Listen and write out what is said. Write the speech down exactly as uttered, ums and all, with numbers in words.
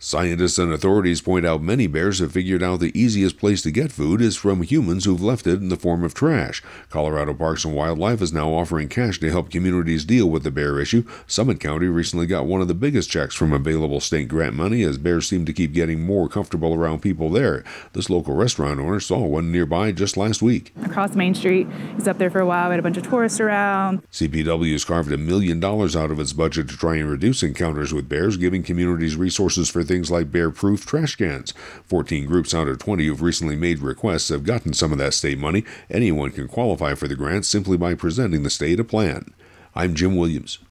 Scientists and authorities point out many bears have figured out the easiest place to get food is from humans who've left it in the form of trash. Colorado Parks and Wildlife is now offering cash to help communities deal with the bear issue. Summit County recently got one of the biggest checks from available state grant money as bears seem to keep getting more comfortable around people there. This local restaurant owner saw one nearby just last week. Across Main Street, he's up there for a while. We had a bunch of tourists around. C P W has carved a million dollars out of its budget to try and reduce encounters with bears, giving communities resources for things like bear-proof trash cans. fourteen groups out of twenty who've recently made requests have gotten some of that state money. Anyone can qualify for the grant simply by presenting the state a plan. I'm Jim Williams.